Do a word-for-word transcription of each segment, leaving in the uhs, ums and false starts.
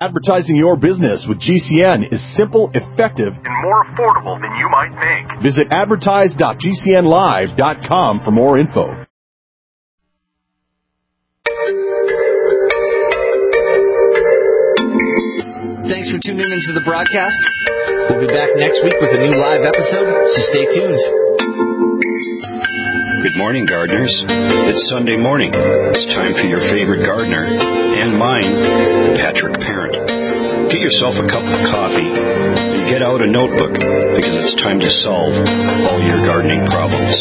Advertising your business with G C N is simple, effective, and more affordable than you might think. Visit advertise dot g c n live dot com for more info. Thanks for tuning into the broadcast. We'll be back next week with a new live episode, so stay tuned. Good morning, gardeners. It's Sunday morning. It's time for your favorite gardener, and mine, Patrick Parent. Get yourself a cup of coffee and get out a notebook, because it's time to solve all your gardening problems.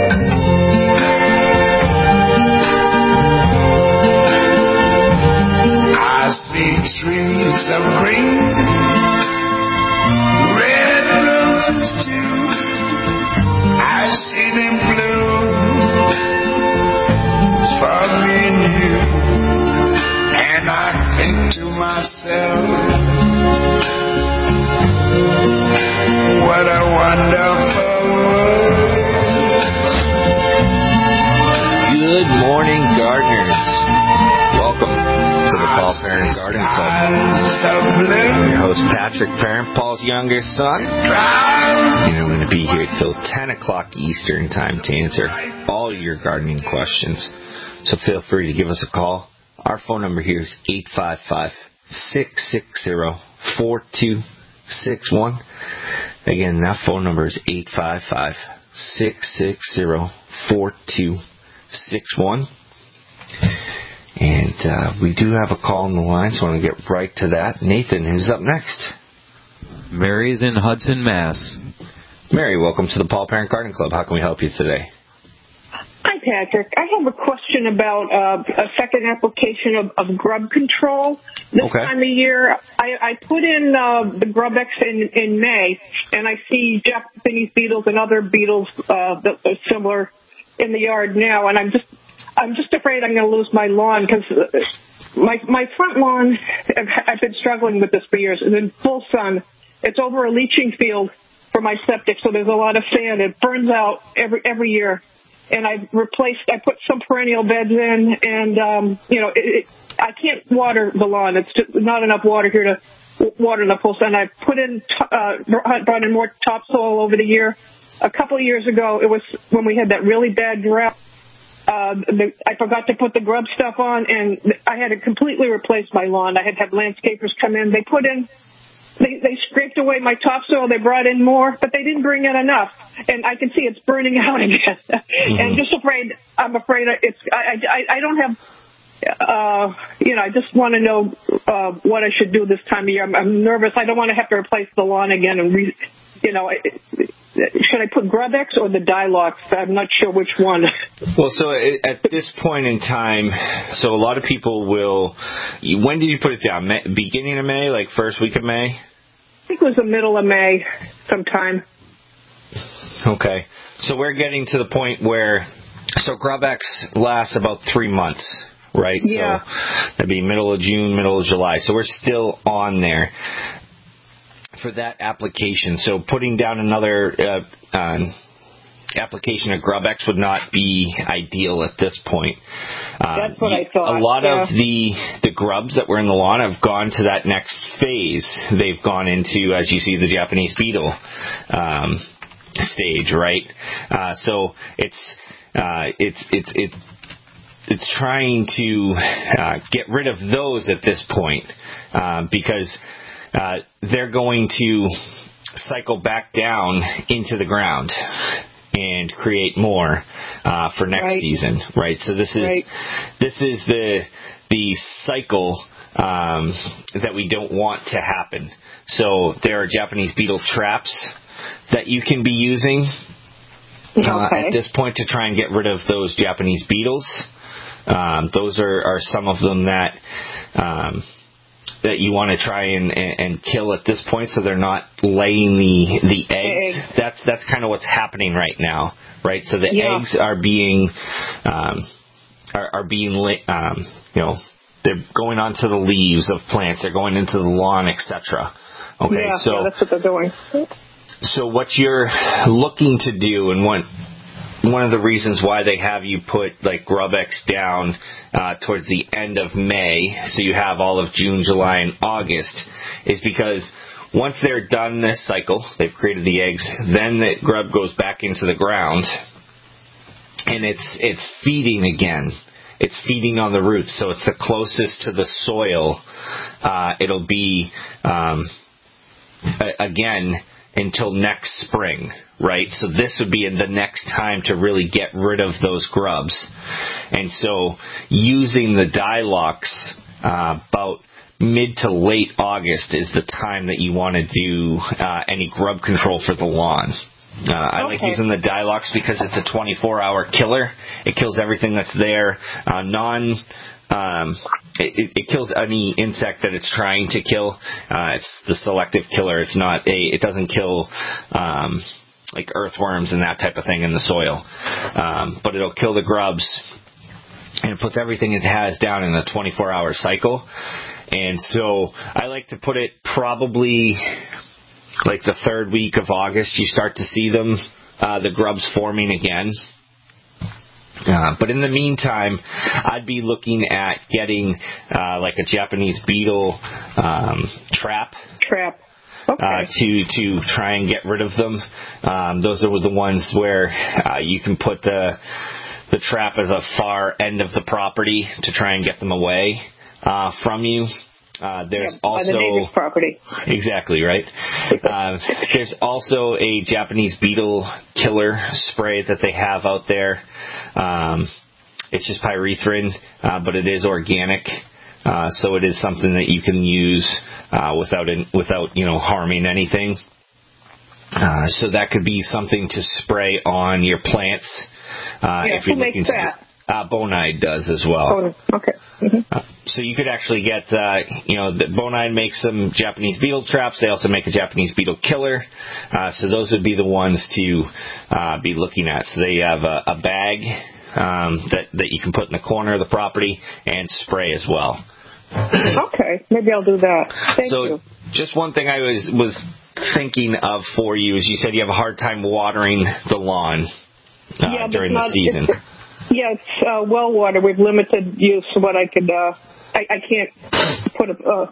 I see trees of green, red roses too. I see them blue for me and you. And I think to myself, what a wonderful world. Good morning, gardeners. Welcome to the Paul Parent Garden Club. I'm your host, Patrick Parent, Paul's youngest son. And I'm going to be here till ten o'clock Eastern time to answer all your gardening questions. So feel free to give us a call. Our phone number here is eight five five, six six zero, four two six one. Again, that phone number is eight five five, six six zero, four two six one. And uh, we do have a call on the line, so I want to get right to that. Nathan, who's up next? Mary's in Hudson, Mass. Mary, welcome to the Paul Parent Garden Club. How can we help you today? Hi, Patrick. I have a question about uh, a second application of, of grub control. This okay. time of year, I, I put in uh, the GrubEx in, in May, and I see Japanese beetles and other beetles uh, that are similar in the yard now, and I'm just I'm just afraid I'm going to lose my lawn because my my front lawn, I've, I've been struggling with this for years. It's in full sun. It's over a leaching field for my septic, so there's a lot of sand. It burns out every every year. And I replaced, I put some perennial beds in, and, um, you know, it, it, I can't water the lawn. It's just not enough water here to water the full sun. I put in, uh, brought in more topsoil over the year. A couple of years ago, it was when we had that really bad drought. Uh, the, I forgot to put the grub stuff on, and I had to completely replace my lawn. I had to have landscapers come in. They put in, they, they scraped away my topsoil. They brought in more, but they didn't bring in enough. And I can see it's burning out again. Mm-hmm. And just afraid, I'm afraid it's, I, I, I don't have, uh, you know, I just want to know uh, what I should do this time of year. I'm, I'm nervous. I don't want to have to replace the lawn again and re, you know, should I put GrubEx or the Dilox? I'm not sure which one. Well, so at this point in time, so a lot of people will, when did you put it down? May, beginning of May, like first week of May? I think it was the middle of May sometime. Okay. So we're getting to the point where, so GrubEx lasts about three months, right? Yeah. So that'd be middle of June, middle of July. So we're still on there for that application. So putting down another uh, uh, application of GrubEx would not be ideal at this point. Um, That's what I thought. A lot yeah. of the, the grubs that were in the lawn have gone to that next phase. They've gone into, as you see, the Japanese beetle um, stage, right? Uh, so it's uh, it's it's it's it's trying to uh, get rid of those at this point uh, because uh, they're going to cycle back down into the ground and create more uh, for next right. season, right? So this is right. this is the the cycle um, that we don't want to happen. So there are Japanese beetle traps that you can be using uh, okay. at this point to try and get rid of those Japanese beetles. Um, those are, are some of them that um, that you want to try and, and, and kill at this point, so they're not laying the the eggs. Egg. That's that's kind of what's happening right now, right? So the yeah. eggs are being um, are, are being um, you know, they're going onto the leaves of plants, they're going into the lawn, et cetera. Okay, yeah, so yeah, that's what they're doing. So what you're looking to do, and what one of the reasons why they have you put like GrubEx down uh, towards the end of May, so you have all of June, July, and August, is because once they're done this cycle, they've created the eggs, then the grub goes back into the ground, and it's it's feeding again. It's feeding on the roots, so it's the closest to the soil. Uh, it'll be, um, a- again, until next spring, right? So this would be the next time to really get rid of those grubs. And so using the Dilox uh, about mid to late August is the time that you want to do uh, any grub control for the lawn. Uh, I okay. like using the Dilox because it's a twenty-four hour killer. It kills everything that's there. Uh, non, um, it, it kills any insect that it's trying to kill. Uh, it's the selective killer. It's not a. It doesn't kill um, like earthworms and that type of thing in the soil. Um, but it'll kill the grubs, and it puts everything it has down in a twenty-four hour cycle. And so I like to put it probably like the third week of August, you start to see them, uh, the grubs forming again. Uh, but in the meantime, I'd be looking at getting uh, like a Japanese beetle um, trap. Trap. Okay. Uh, to to try and get rid of them. Um, those are the ones where uh, you can put the the trap at the far end of the property to try and get them away uh, from you. Uh, there's yeah, also the neighbor's property. Exactly right. Uh, there's also a Japanese beetle killer spray that they have out there. Um, it's just pyrethrin, uh, but it is organic, uh, so it is something that you can use uh, without in, without you know harming anything. Uh, so that could be something to spray on your plants. Uh, yeah, if you're who looking makes to, that? Uh, Bonide does as well. Oh, okay. Mm-hmm. Uh, so you could actually get, uh, you know, the Bonide makes some Japanese beetle traps. They also make a Japanese beetle killer. Uh, so those would be the ones to uh, be looking at. So they have a, a bag um, that, that you can put in the corner of the property and spray as well. Okay, maybe I'll do that. Thank so you. Just one thing I was, was thinking of for you is you said you have a hard time watering the lawn uh, yeah, during not, the season. Yeah, it's uh, well water. We've limited use of what I could. Uh, I, I can't put a, uh,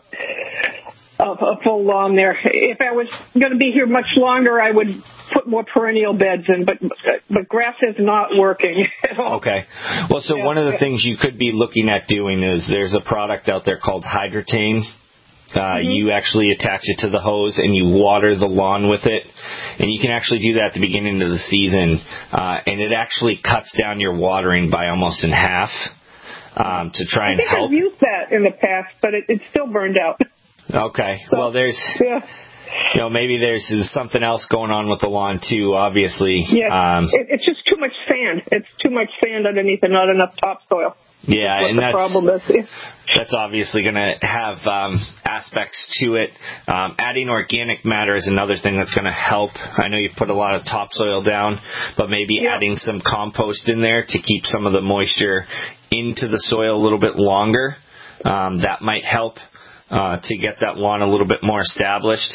a, a full lawn there. If I was going to be here much longer, I would put more perennial beds in. But but grass is not working at all. Okay. Well, so yeah, one of the yeah. things you could be looking at doing is there's a product out there called Hydratane. Uh, mm-hmm. You actually attach it to the hose and you water the lawn with it. And you can actually do that at the beginning of the season. Uh, and it actually cuts down your watering by almost in half um, to try and I think help. I've used that in the past, but it, it's still burned out. Okay. So, well, there's, yeah. you know, maybe there's something else going on with the lawn too, obviously. Yeah. Um, it, it's just too much sand. It's too much sand underneath and not enough topsoil. Yeah, what and the that's, problem is. Yeah. that's obviously going to have um, aspects to it. Um, adding organic matter is another thing that's going to help. I know you've put a lot of topsoil down, but maybe yeah. adding some compost in there to keep some of the moisture into the soil a little bit longer. Um, that might help uh, to get that lawn a little bit more established.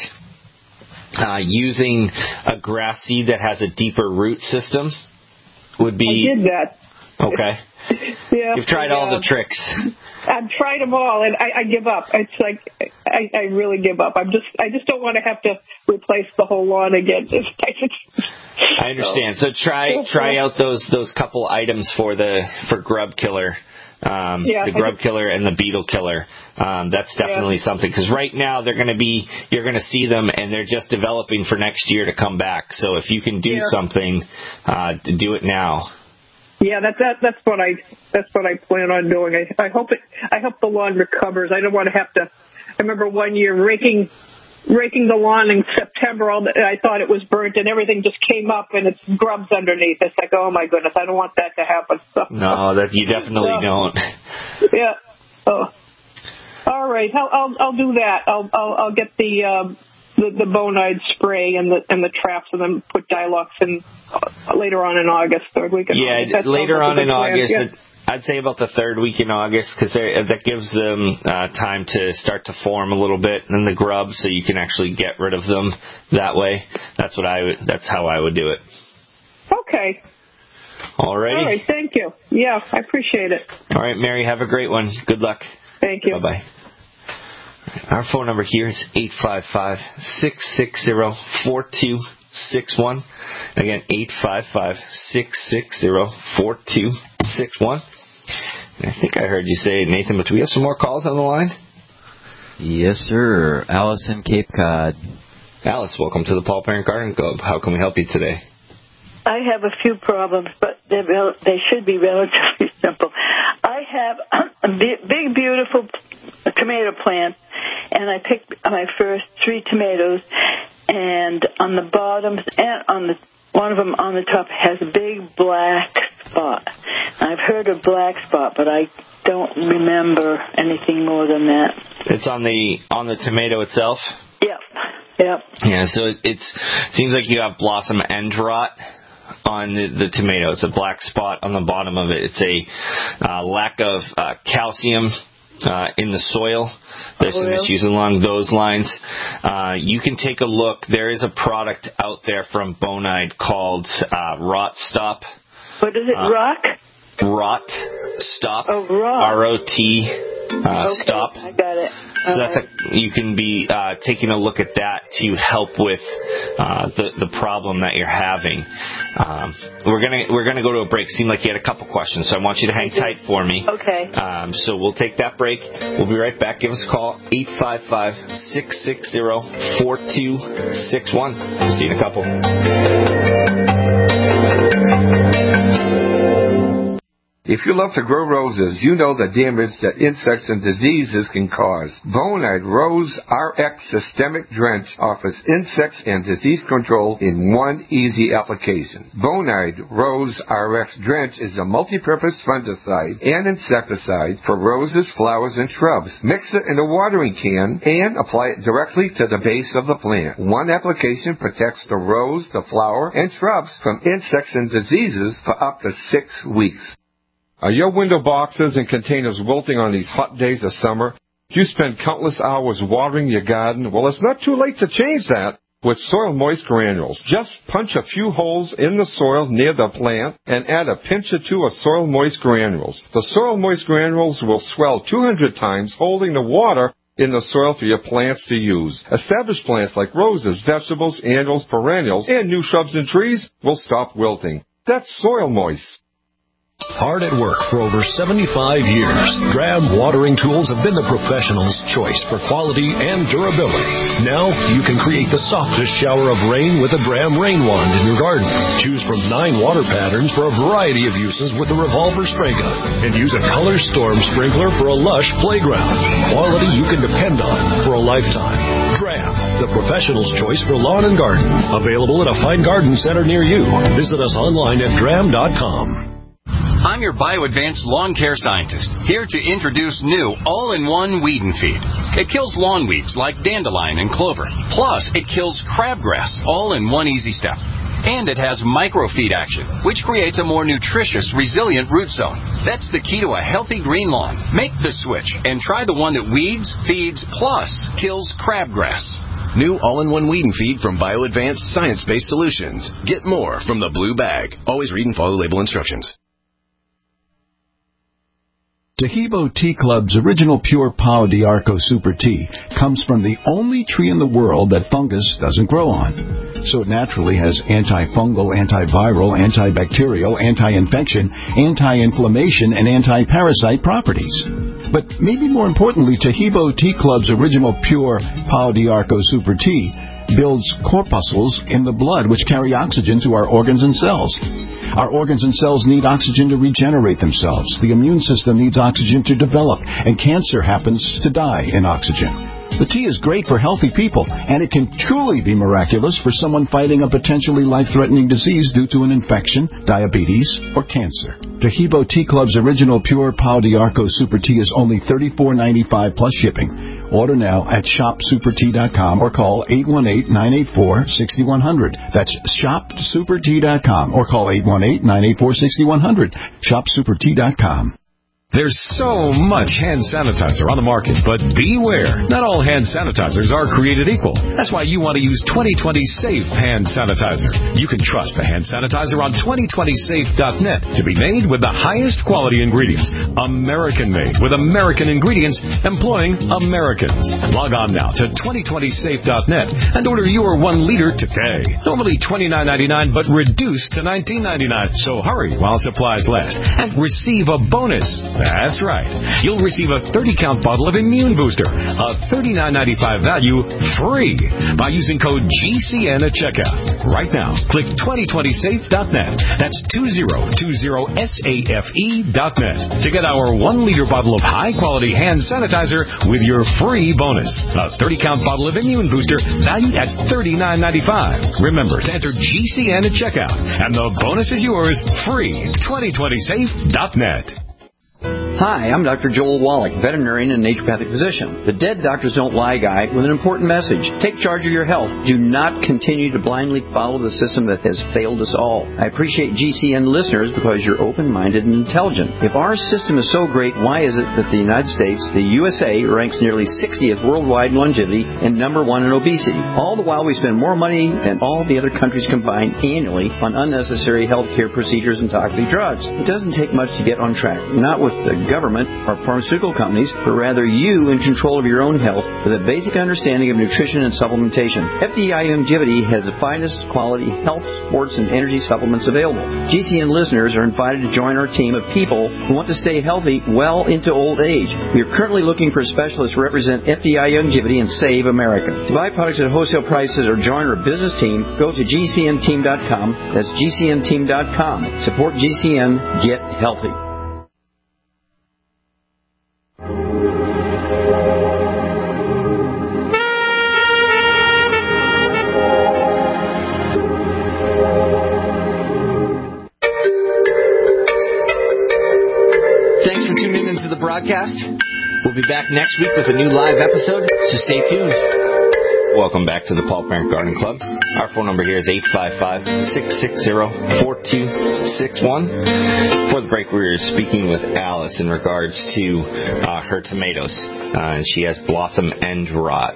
Uh, using a grass seed that has a deeper root system would be... I did that. Okay. Yeah, You've tried yeah. all the tricks. I've tried them all, and I, I give up. It's like I, I really give up. I'm just, I just don't want to have to replace the whole lawn again. I understand. So try try out those those couple items for the for grub killer, um, yeah, the grub killer and the beetle killer. Um, that's definitely yeah. something because right now they're going to be you're going to see them and they're just developing for next year to come back. So if you can do yeah. something, uh, to do it now. Yeah, that's that, that's what I that's what I plan on doing. I, I hope it. I hope the lawn recovers. I don't want to have to. I remember one year raking raking the lawn in September. All the, I thought it was burnt, and everything just came up, and it's grubs underneath. It's like, oh my goodness, I don't want that to happen. So, no, that you definitely so, don't. Yeah. Oh. All right. I'll I'll, I'll do that. I'll I'll, I'll get the. Um, The, the Bonide spray and the and the traps, and then put Dilox in uh, later on in August, third week in yeah, August. That later like on in plan. August. Yeah. It, I'd say about the third week in August because that gives them uh, time to start to form a little bit in the grubs, so you can actually get rid of them that way. That's what I would. That's how I would do it. Okay. All righty. All right, thank you. Yeah, I appreciate it. All right, Mary, have a great one. Good luck. Thank you. Bye-bye. Our phone number here is eight five five, six six zero, four two six one. Again, eight five five, six six zero, four two six one. And I think I heard you say, Nathan, but do we have some more calls on the line? Yes, sir. Alice in Cape Cod. Alice, welcome to the Paul Parent Garden Club. How can we help you today? I have a few problems, but they're rel- they should be relatively simple. I have a big, beautiful tomato plant, and I picked my first three tomatoes, and on the bottoms and on the one of them on the top has a big black spot. I've heard of black spot, but I don't remember anything more than that. It's on the on the tomato itself? Yep. Yep. Yeah, so it it's, seems like you have blossom end rot on the, the tomato. It's a black spot on the bottom of it. It's a uh, lack of uh, calcium uh, in the soil. There's some issues along those lines. Uh, you can take a look. There is a product out there from Bonide called uh, Rot Stop. What is it, uh, rock? Rot Stop. Oh, rot. R O T uh, okay, Stop. I got it. So that's a, you can be uh, taking a look at that to help with uh, the the problem that you're having. Um, we're gonna we're gonna go to a break. Seemed like you had a couple questions, so I want you to hang tight for me. Okay. Um, so we'll take that break. We'll be right back. Give us a call eight five five, six six zero, four two six one. See you in a couple. If you love to grow roses, you know the damage that insects and diseases can cause. Bonide Rose R X Systemic Drench offers insects and disease control in one easy application. Bonide Rose R X Drench is a multi-purpose fungicide and insecticide for roses, flowers, and shrubs. Mix it in a watering can and apply it directly to the base of the plant. One application protects the rose, the flower, and shrubs from insects and diseases for up to six weeks. Are your window boxes and containers wilting on these hot days of summer? Do you spend countless hours watering your garden? Well, it's not too late to change that with Soil Moist Granules. Just punch a few holes in the soil near the plant and add a pinch or two of Soil Moist Granules. The Soil Moist Granules will swell two hundred times, holding the water in the soil for your plants to use. Established plants like roses, vegetables, annuals, perennials, and new shrubs and trees will stop wilting. That's Soil Moist. Hard at work for over seventy-five years, Dram watering tools have been the professional's choice for quality and durability. Now you can create the softest shower of rain with a Dram rain wand in your garden. Choose from nine water patterns for a variety of uses with the revolver spray gun, and use a color storm sprinkler for a lush playground. Quality you can depend on for a lifetime. Dram, the professional's choice for lawn and garden. Available at a fine garden center near you. Visit us online at dram dot com. I'm your BioAdvanced lawn care scientist, here to introduce new all-in-one weed and feed. It kills lawn weeds like dandelion and clover. Plus, it kills crabgrass, all in one easy step. And it has microfeed action, which creates a more nutritious, resilient root zone. That's the key to a healthy green lawn. Make the switch and try the one that weeds, feeds, plus kills crabgrass. New all-in-one weed and feed from BioAdvanced Science-Based Solutions. Get more from the blue bag. Always read and follow label instructions. Taheebo Tea Club's original pure Pau d'Arco Super Tea comes from the only tree in the world that fungus doesn't grow on. So it naturally has antifungal, antiviral, antibacterial, anti-infection, anti-inflammation, and anti-parasite properties. But maybe more importantly, Taheebo Tea Club's original pure Pau d'Arco Super Tea builds corpuscles in the blood which carry oxygen to our organs and cells. Our organs and cells need oxygen to regenerate themselves. The immune system needs oxygen to develop, and cancer happens to die in oxygen. The tea is great for healthy people, and it can truly be miraculous for someone fighting a potentially life-threatening disease due to an infection, diabetes, or cancer. Taheebo Tea Club's original pure Pau d'Arco Super Tea is only thirty-four ninety-five plus shipping. Order now at shop super tea dot com or call eight one eight, nine eight four, six one zero zero. That's shop super tea dot com or call eight one eight, nine eight four, six one zero zero. shop super tea dot com. There's so much hand sanitizer on the market, but beware. Not all hand sanitizers are created equal. That's why you want to use twenty twenty Safe Hand Sanitizer. You can trust the hand sanitizer on twenty twenty safe dot net to be made with the highest quality ingredients. American-made with American ingredients employing Americans. Log on now to twenty twenty safe dot net and order your one liter today. Normally twenty-nine ninety-nine, but reduced to nineteen ninety-nine. So hurry while supplies last and receive a bonus. That's right. You'll receive a thirty count bottle of Immune Booster, a thirty-nine ninety-five value, free by using code G C N at checkout. Right now, click twenty twenty safe dot net. That's two zero two zero safe dot net to get our one liter bottle of high-quality hand sanitizer with your free bonus. A thirty count bottle of Immune Booster valued at thirty-nine ninety-five. Remember to enter G C N at checkout, and the bonus is yours free. twenty twenty safe dot net. Hi, I'm Doctor Joel Wallach, veterinarian and naturopathic physician. The Dead Doctors Don't Lie guide with an important message. Take charge of your health. Do not continue to blindly follow the system that has failed us all. I appreciate G C N listeners because you're open-minded and intelligent. If our system is so great, why is it that the United States, the U S A, ranks nearly sixtieth worldwide in longevity and number one in obesity? All the while we spend more money than all the other countries combined annually on unnecessary health care procedures and toxic drugs. It doesn't take much to get on track. Not with the government or pharmaceutical companies, but rather you in control of your own health with a basic understanding of nutrition and supplementation. F D I Longevity has the finest quality health, sports, and energy supplements available. G C N listeners are invited to join our team of people who want to stay healthy well into old age. We are currently looking for specialists to represent F D I Longevity and Save America. To buy products at wholesale prices or join our business team, go to G C N team dot com. That's G C N team dot com. Support G C N. Get healthy. The broadcast. We'll be back next week with a new live episode, so stay tuned. Welcome back to the Paul Parent Garden Club. Our phone number here is eight five five, six six zero, four two six one. For the break, we were speaking with Alice in regards to uh, her tomatoes, uh, and she has blossom end rot.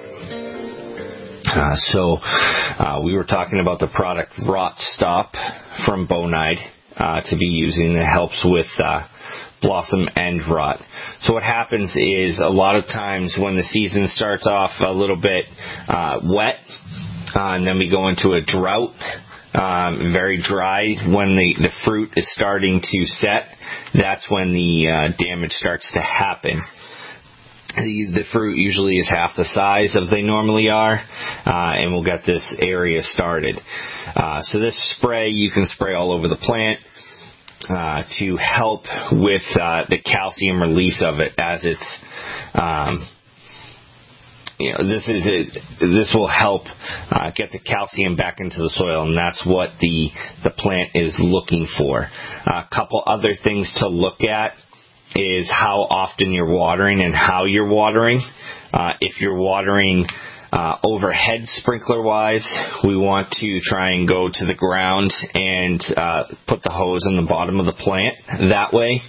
Uh, so uh, we were talking about the product Rot Stop from Bonide uh, to be using. It helps with uh, blossom end rot. So what happens is a lot of times when the season starts off a little bit uh, wet, uh, and then we go into a drought, um, very dry, when the, the fruit is starting to set, that's when the uh, damage starts to happen. The, the fruit usually is half the size of they normally are, uh, and we'll get this area started. Uh, so this spray, you can spray all over the plant. Uh, to help with uh, the calcium release of it, as it's, um, you know, this is it. This will help uh, get the calcium back into the soil, and that's what the the plant is looking for. A couple other things to look at is how often you're watering and how you're watering. Uh, if you're watering Uh, overhead sprinkler-wise, we want to try and go to the ground and uh, put the hose on the bottom of the plant that way.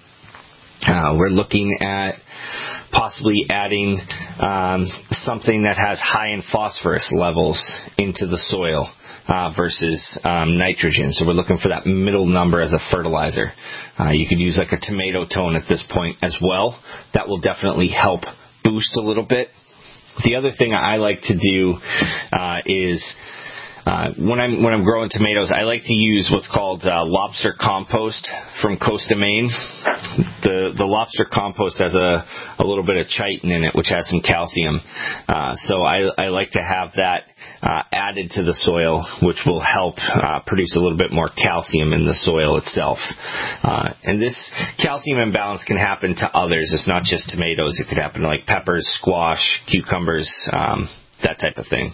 Uh, we're looking at possibly adding um, something that has high in phosphorus levels into the soil uh, versus um, nitrogen. So we're looking for that middle number as a fertilizer. Uh, you could use like a tomato tone at this point as well. That will definitely help boost a little bit. The other thing I like to do uh, is uh, when I'm when I'm growing tomatoes, I like to use what's called uh, lobster compost from Costa Maine. The the lobster compost has a, a little bit of chitin in it, which has some calcium. Uh, so I, I like to have that uh, added to the soil, which will help uh, produce a little bit more calcium in the soil itself. Uh, and this calcium imbalance can happen to others. It's not just tomatoes. It could happen to like peppers, squash, cucumbers, um, that type of thing.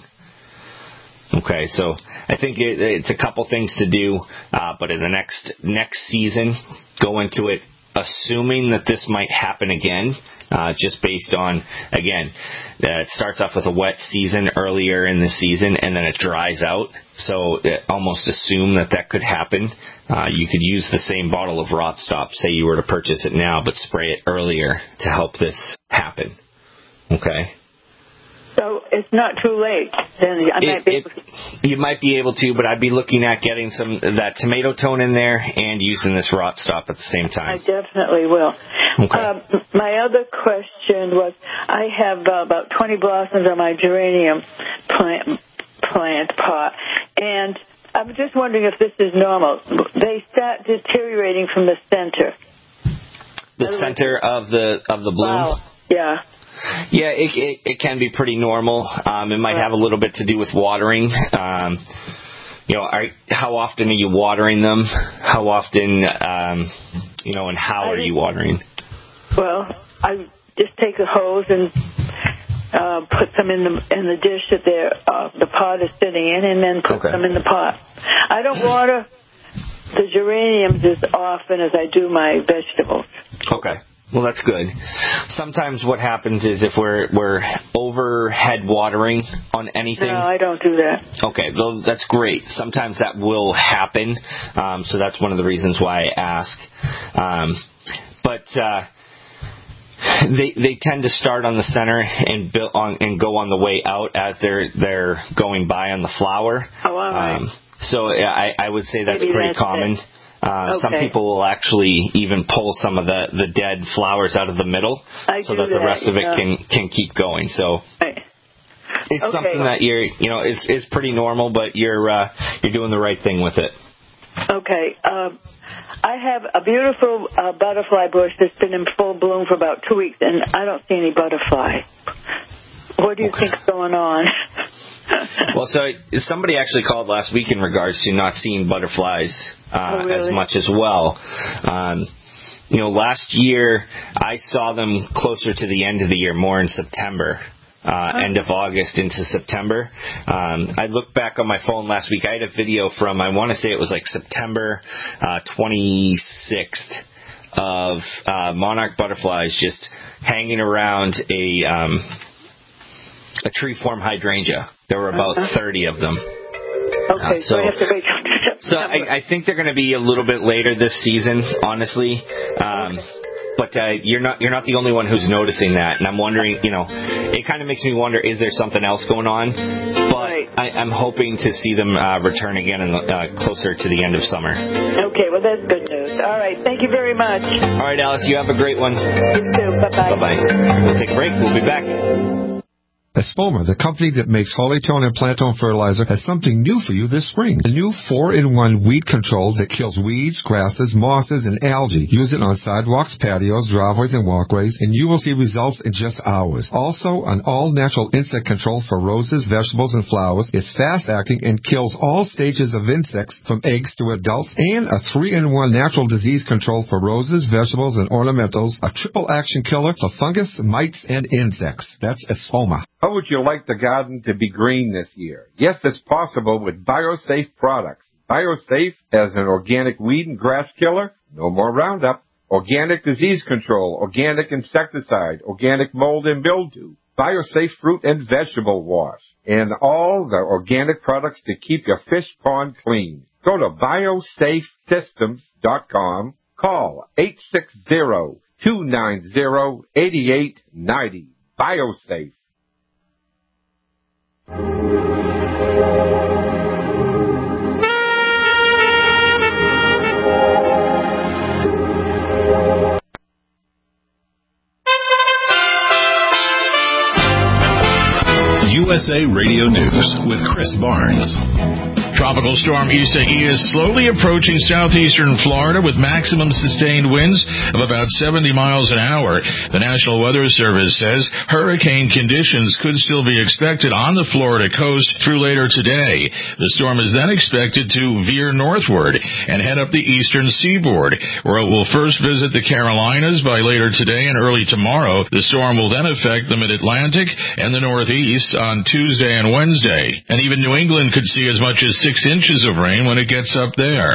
Okay, so I think it, it's a couple things to do, uh, but in the next next season, go into it assuming that this might happen again, uh, just based on, again, that it starts off with a wet season earlier in the season and then it dries out. So uh, almost assume that that could happen. Uh, you could use the same bottle of Rot Stop, say you were to purchase it now, but spray it earlier to help this happen. Okay? So it's not too late. Then I might it, be it, you might be able to, but I'd be looking at getting some that tomato tone in there and using this Rot Stop at the same time. I definitely will. Okay. Um, my other question was, I have uh, about twenty blossoms on my geranium plant, plant pot, and I'm just wondering if this is normal. They start deteriorating from the center. The center of the of the bloom? Wow. Yeah. Yeah, it, it it can be pretty normal. Um, it might have a little bit to do with watering. Um, you know, are, how often are you watering them? How often, um, you know, and how are you watering? Well, I just take a hose and uh, put them in the in the dish that they're, uh, the pot is sitting in, and then put okay. them in the pot. I don't water the geraniums as often as I do my vegetables. Okay. Well, that's good. Sometimes what happens is if we're we're overhead watering on anything. No, I don't do that. Okay, well, that's great. Sometimes that will happen, um, so that's one of the reasons why I ask. Um, but uh, they they tend to start on the center and build on and go on the way out as they're they're going by on the flower. Oh, all right. Um, so I, I would say that's Maybe pretty that's common. it. Uh, okay. Some people will actually even pull some of the, the dead flowers out of the middle I so do that the that, rest of it yeah. can, can keep going. So right. it's okay. something that you're, you know, is is pretty normal, but you're uh, you're doing the right thing with it. Okay. Um, I have a beautiful uh, butterfly bush that's been in full bloom for about two weeks, and I don't see any butterfly. What do you think's going on? Well, so somebody actually called last week in regards to not seeing butterflies uh, oh, really? as much as well. Um, you know, last year I saw them closer to the end of the year, more in September. Uh, oh. End of August into September. Um, I looked back on my phone last week. I had a video from, I want to say it was like September uh, twenty-sixth of uh, monarch butterflies just hanging around a um, a tree-form hydrangea. There were about uh-huh. thirty of them. Okay, uh, so, so I have to wait. so I, I think they're going to be a little bit later this season, honestly. Um, okay. But uh, you're not you're not the only one who's noticing that, and I'm wondering, you know, it kind of makes me wonder: is there something else going on? But right. I, I'm hoping to see them uh, return again in the, uh, closer to the end of summer. Okay, well that's good news. All right, thank you very much. All right, Alice, you have a great one. You too. Bye bye. Bye bye. We'll take a break. We'll be back. Espoma, the company that makes Hollytone and Plantone fertilizer, has something new for you this spring. A new four in one weed control that kills weeds, grasses, mosses, and algae. Use it on sidewalks, patios, driveways, and walkways, and you will see results in just hours. Also, an all-natural insect control for roses, vegetables, and flowers. It's fast-acting and kills all stages of insects from eggs to adults, and a three in one natural disease control for roses, vegetables, and ornamentals. A triple-action killer for fungus, mites, and insects. That's Espoma. How would you like the garden to be green this year? Yes, it's possible with BioSafe products. BioSafe as an organic weed and grass killer, no more Roundup. Organic disease control, organic insecticide, organic mold and mildew. BioSafe fruit and vegetable wash, and all the organic products to keep your fish pond clean. Go to biosafe systems dot com. Call eight six zero, two nine zero, eight eight nine zero. BioSafe. U S A Radio News with Chris Barnes. Tropical storm Isaias is slowly approaching southeastern Florida with maximum sustained winds of about seventy miles an hour. The National Weather Service says hurricane conditions could still be expected on the Florida coast through later today. The storm is then expected to veer northward and head up the eastern seaboard, where it will first visit the Carolinas by later today and early tomorrow. The storm will then affect the mid-Atlantic and the Northeast on Tuesday and Wednesday. And even New England could see as much as six inches of rain when it gets up there.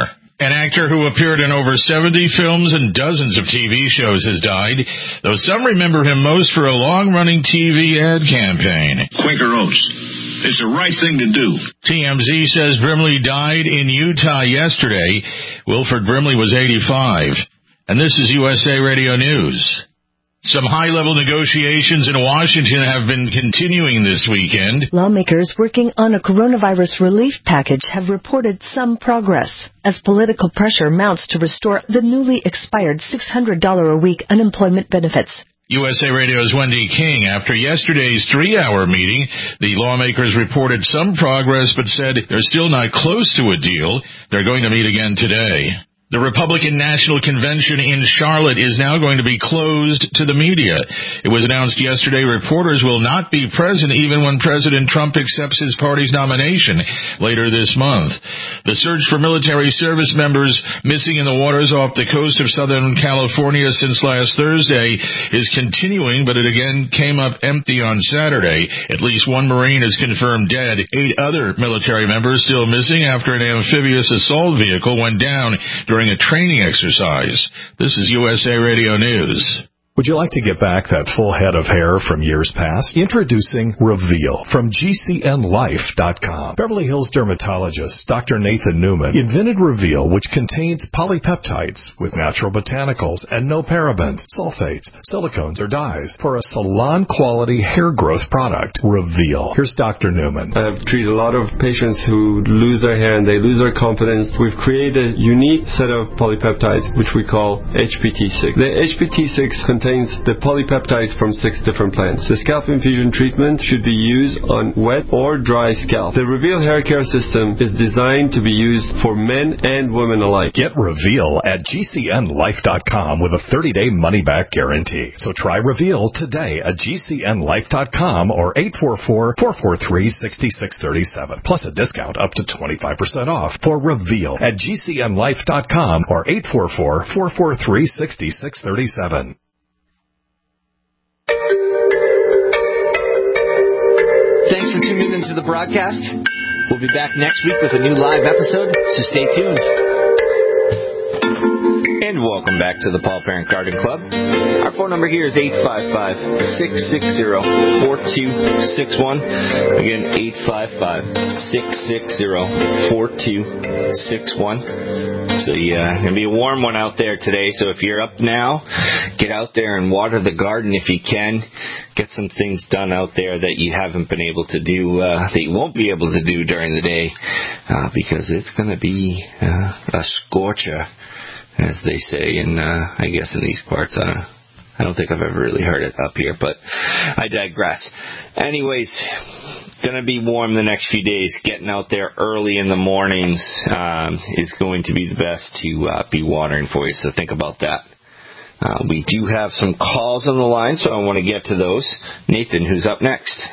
An actor who appeared in over seventy films and dozens of T V shows has died, though some remember him most for a long-running T V ad campaign. Quaker Oats. It's the right thing to do. T M Z says Brimley died in Utah yesterday. Wilford Brimley was eighty-five. And this is U S A Radio News. Some high-level negotiations in Washington have been continuing this weekend. Lawmakers working on a coronavirus relief package have reported some progress as political pressure mounts to restore the newly expired six hundred dollars a week unemployment benefits. U S A Radio's Wendy King. After yesterday's three-hour meeting, the lawmakers reported some progress but said they're still not close to a deal. They're going to meet again today. The Republican National Convention in Charlotte is now going to be closed to the media. It was announced yesterday reporters will not be present even when President Trump accepts his party's nomination later this month. The search for military service members missing in the waters off the coast of Southern California since last Thursday is continuing, but it again came up empty on Saturday. At least one Marine is confirmed dead. Eight other military members still missing after an amphibious assault vehicle went down during a training exercise. This is U S A Radio News. Would you like to get back that full head of hair from years past? Introducing Reveal from G C N Life dot com. Beverly Hills dermatologist Doctor Nathan Newman invented Reveal, which contains polypeptides with natural botanicals and no parabens, sulfates, silicones, or dyes for a salon-quality hair growth product. Reveal. Here's Doctor Newman. I've treated a lot of patients who lose their hair and they lose their confidence. We've created a unique set of polypeptides, which we call H P T six. The H P T six contains contains the polypeptides from six different plants. The scalp infusion treatment should be used on wet or dry scalp. The Reveal hair care system is designed to be used for men and women alike. Get Reveal at G C N Life dot com with a thirty-day money-back guarantee. So try Reveal today at G C N Life dot com or eight four four, four four three, six six three seven. Plus a discount up to twenty-five percent off for Reveal at G C N Life dot com or eight four four, four four three, six six three seven. Thanks for tuning into the broadcast. We'll be back next week with a new live episode, so stay tuned. And welcome back to the Paul Parent Garden Club. Our phone number here is eight five five, six six zero, four two six one. Again, eight five five, six six zero, four two six one. So yeah, it's going to be a warm one out there today. So if you're up now, get out there and water the garden if you can. Get some things done out there that you haven't been able to do, uh, that you won't be able to do during the day, uh, because it's going to be uh, a scorcher, as they say, in, uh, I guess in these parts. Uh, I don't think I've ever really heard it up here, but I digress. Anyways, going to be warm the next few days. Getting out there early in the mornings um, is going to be the best to uh, be watering for you, so think about that. Uh, we do have some calls on the line, so I want to get to those. Nathan, who's up next?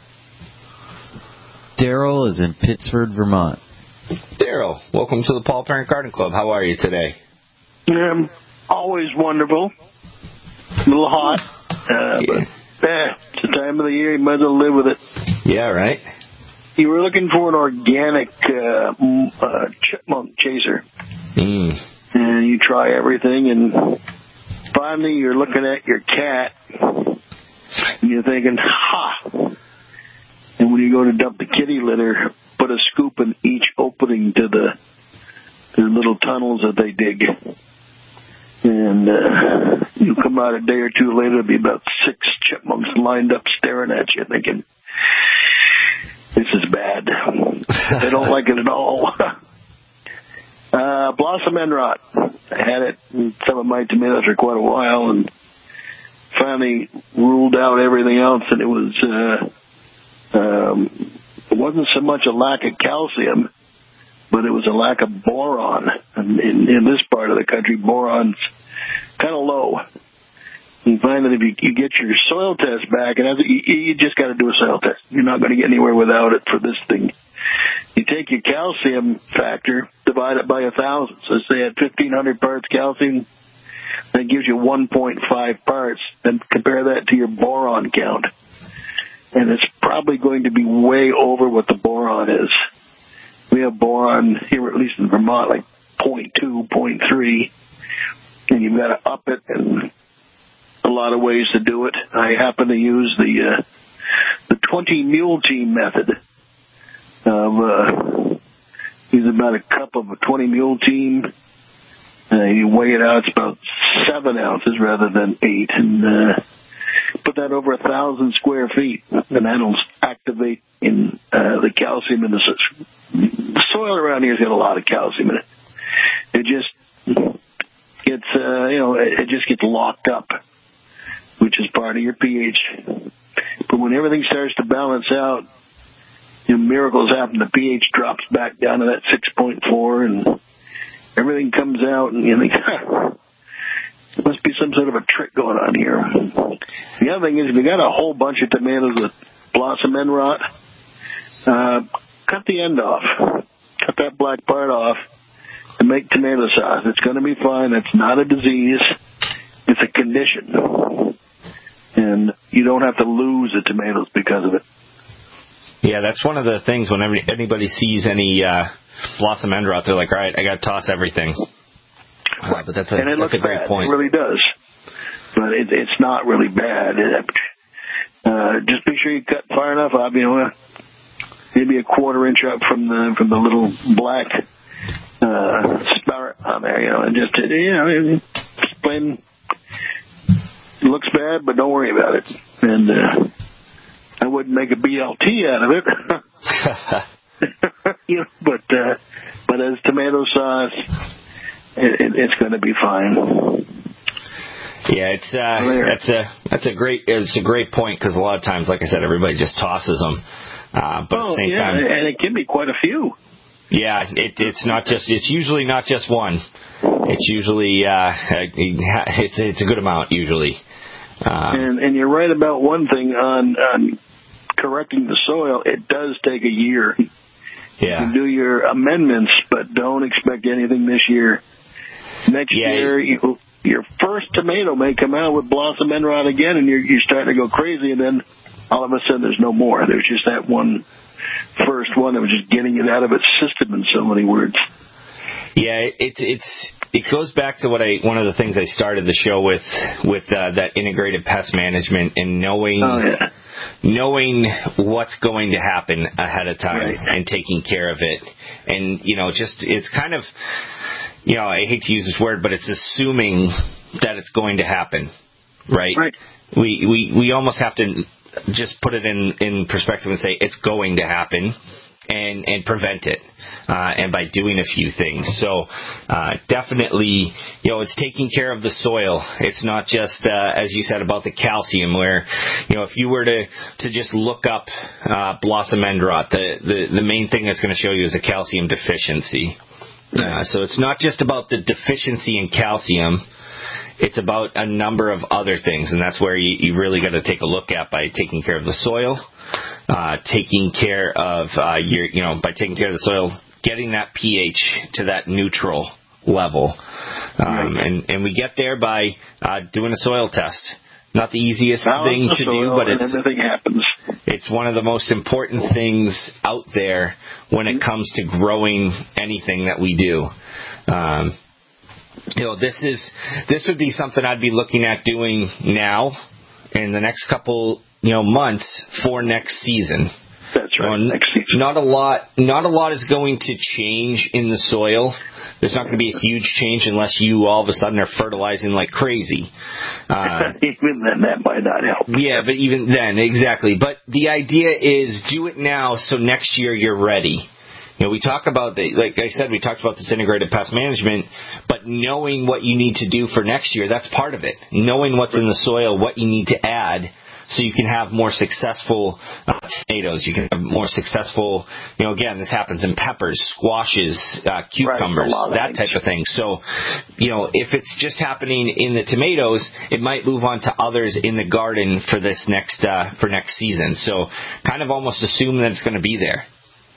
Daryl is in Pittsford, Vermont. Daryl, welcome to the Paul Parent Garden Club. How are you today? Um, always wonderful. A little hot, uh, yeah. but eh, it's the time of the year. You might as well live with it. Yeah, right. You were looking for an organic uh, uh, chipmunk chaser, mm. and you try everything, and finally you're looking at your cat, and you're thinking, ha! And when you go to dump the kitty litter, put a scoop in each opening to the, the little tunnels that they dig. And uh, you come out a day or two later, there'll be about six chipmunks lined up staring at you, thinking, this is bad. They don't like it at all. uh, blossom end rot. I had it in some of my tomatoes for quite a while, and finally ruled out everything else, and it was, uh, um, it wasn't so much a lack of calcium, but it was a lack of boron. In, in, in this part of the country, boron's kind of low. You find that if you, you get your soil test back, and you, you just got to do a soil test. You're not going to get anywhere without it for this thing. You take your calcium factor, divide it by a thousand. So say at fifteen hundred parts calcium, that gives you one point five parts. Then compare that to your boron count, and it's probably going to be way over what the boron is. We have boron here, at least in Vermont, like point two, point three, and you've got to up it, and a lot of ways to do it. I happen to use the uh, the twenty mule team method of uh, use about a cup of a twenty mule team. Uh, you weigh it out; it's about seven ounces rather than eight, and uh, put that over a thousand square feet, and that'll activate in uh, the calcium in the, the soil around here. Has got a lot of calcium in it. It just gets, uh, you know, it just gets locked up, which is part of your pH. But when everything starts to balance out, you know, miracles happen. The pH drops back down to that six point four, and everything comes out, and you think, there must be some sort of a trick going on here. The other thing is, if you got a whole bunch of tomatoes with blossom end rot, uh, cut the end off. Cut that black part off and make tomato sauce. It's going to be fine. It's not a disease. It's a condition. And you don't have to lose the tomatoes because of it. Yeah, that's one of the things when anybody sees any uh, blossom end rot, they're like, all right, I got to toss everything. Uh, but that's a, and it that's looks a great bad. point. It really does. But it, it's not really bad. It, uh, just be sure you cut far enough up, you know, maybe a quarter inch up from the from the little black uh, spout on there, you know, and just, you know, just plain, it looks bad, but don't worry about it. And uh, I wouldn't make a B L T out of it. You know, but, uh, but as tomato sauce, It, it, it's going to be fine. Yeah, it's uh, that's a that's a great it's a great point, because a lot of times, like I said, everybody just tosses them. Uh, but oh, at the same yeah, time, and it can be quite a few. Yeah, it, it's not just it's usually not just one. It's usually uh, it's it's a good amount usually. Um, and and you're right about one thing on on correcting the soil. It does take a year. Yeah. You can do your amendments, but don't expect anything this year. Next yeah, year, you, your first tomato may come out with blossom end rot again, and you're, you're starting to go crazy, and then all of a sudden there's no more. There's just that one first one that was just getting it out of its system in so many words. Yeah, it, it's it goes back to what I one of the things I started the show with with uh, that integrated pest management and knowing oh, yeah. knowing what's going to happen ahead of time right. and taking care of it, and you know, just it's kind of. You know, I hate to use this word, but it's assuming that it's going to happen, right? Right. We we we almost have to just put it in, in perspective and say it's going to happen, and and prevent it, uh, and by doing a few things. So uh, definitely, you know, it's taking care of the soil. It's not just uh, as you said about the calcium, where you know if you were to to just look up uh, blossom end rot, the, the the main thing that's going to show you is a calcium deficiency. Uh, so it's not just about the deficiency in calcium. It's about a number of other things, and that's where you, you really got to take a look at by taking care of the soil, uh, taking care of uh, your, you know, by taking care of the soil, getting that pH to that neutral level, um, right. and and we get there by uh, doing a soil test. Not the easiest Balance thing the to soil, do, but it's everything happens. It's one of the most important things out there when it comes to growing anything that we do. Um, you know, this is this would be something I'd be looking at doing now in the next couple, you know, months for next season. That's right. You know, next season. Not a lot. Not a lot is going to change in the soil. There's not going to be a huge change unless you all of a sudden are fertilizing like crazy. Uh, even then, that might not help. Yeah, but even then, exactly. But the idea is do it now so next year you're ready. You know, we talk about, the, like I said, we talked about this integrated pest management, but knowing what you need to do for next year, that's part of it. Knowing what's in the soil, what you need to add, so you can have more successful uh, tomatoes. You can have more successful, you know, again, this happens in peppers, squashes, uh, cucumbers, right, that type of thing. So, you know, if it's just happening in the tomatoes, it might move on to others in the garden for this next, uh, for next season. So kind of almost assume that it's going to be there.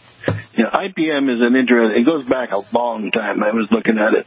Yeah, I P M is an interesting, it goes back a long time. I was looking at it,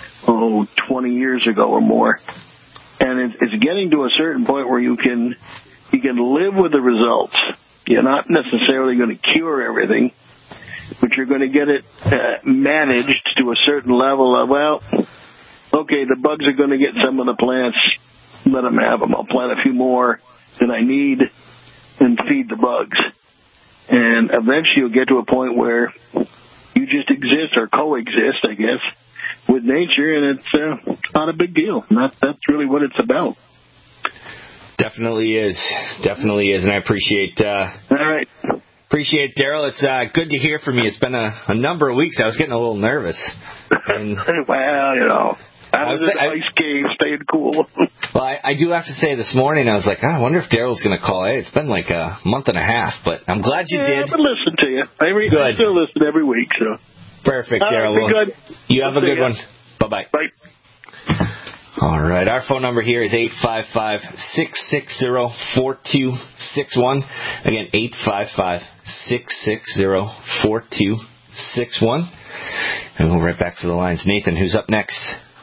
oh, twenty years ago or more. And it's, it's getting to a certain point where you can, you can live with the results. You're not necessarily going to cure everything. but you're going to get it uh, managed to a certain level of, well, okay, the bugs are going to get some of the plants. Let them have them. I'll plant a few more than I need and feed the bugs. And eventually you'll get to a point where you just exist or coexist, I guess, with nature, and it's uh, not a big deal. And that, that's really what it's about. Definitely is. Definitely is, and I appreciate uh, All right. Appreciate it, Daryl. It's uh, good to hear from you. It's been a, a number of weeks. I was getting a little nervous. And well, you know, I was in the ice cave, staying cool. Well, I, I do have to say, this morning I was like, oh, I wonder if Daryl's going to call. Hey, it's been like a month and a half, but I'm glad you yeah, did. But listen to you. I, re- good. I still listen every week. So perfect, Daryl. Right, well, good. You have We'll a good you. one. Bye-bye. Bye. All right, our phone number here is eight five five, six six zero, four two six one. Again, eight five five, six six zero, four two six one. And we'll right back to the lines. Nathan, who's up next?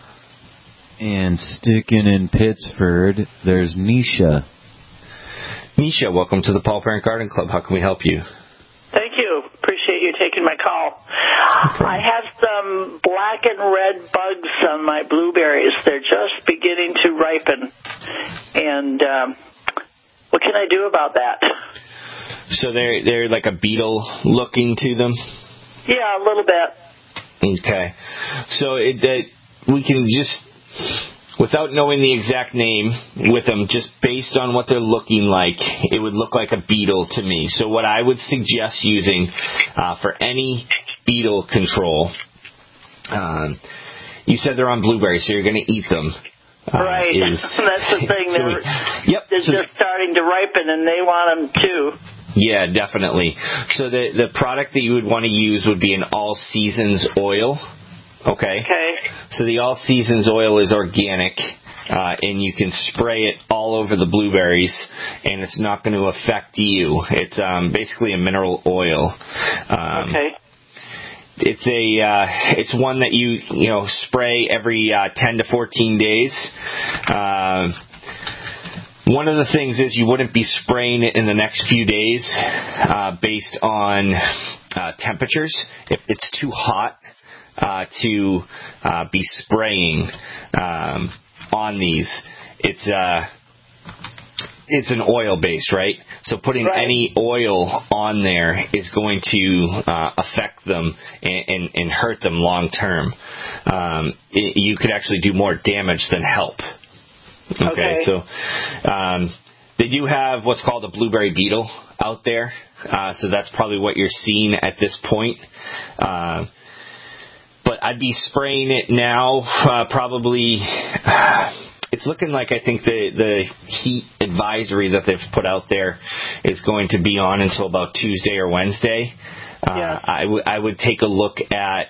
And sticking in Pittsford, there's Nisha. Nisha, welcome to the Paul Parent Garden Club. How can we help you? Thank you. Appreciate you taking my call. I have some black and red bugs on my blueberries. They're just beginning to ripen. And um, what can I do about that? So they're, they're like a beetle looking to them? Yeah, a little bit. Okay. So it, uh, we can just, without knowing the exact name with them, just based on what they're looking like, it would look like a beetle to me. So what I would suggest using uh, for any beetle control, um, you said they're on blueberries, so you're going to eat them. Uh, right. Is, That's the thing. so They're, we, yep, they're so, just starting to ripen, and they want them too. Yeah, definitely. So the the product that you would want to use would be an all seasons oil. Okay. Okay. So the all seasons oil is organic, uh, and you can spray it all over the blueberries, and it's not going to affect you. It's um, basically a mineral oil. Um, okay. It's a uh, it's one that you you know spray every uh, ten to fourteen days. Uh, One of the things is you wouldn't be spraying it in the next few days uh, based on uh, temperatures. If it's too hot uh, to uh, be spraying um, on these, it's uh, it's an oil base, right? So putting right. any oil on there is going to uh, affect them and, and, and hurt them long term. Um, it, you could actually do more damage than help. Okay, okay. so um, they do have what's called a blueberry beetle out there, uh, so that's probably what you're seeing at this point. Uh, but I'd be spraying it now, uh, probably. Uh, it's looking like I think the, the heat advisory that they've put out there is going to be on until about Tuesday or Wednesday. Uh, yeah. I, w- I would take a look at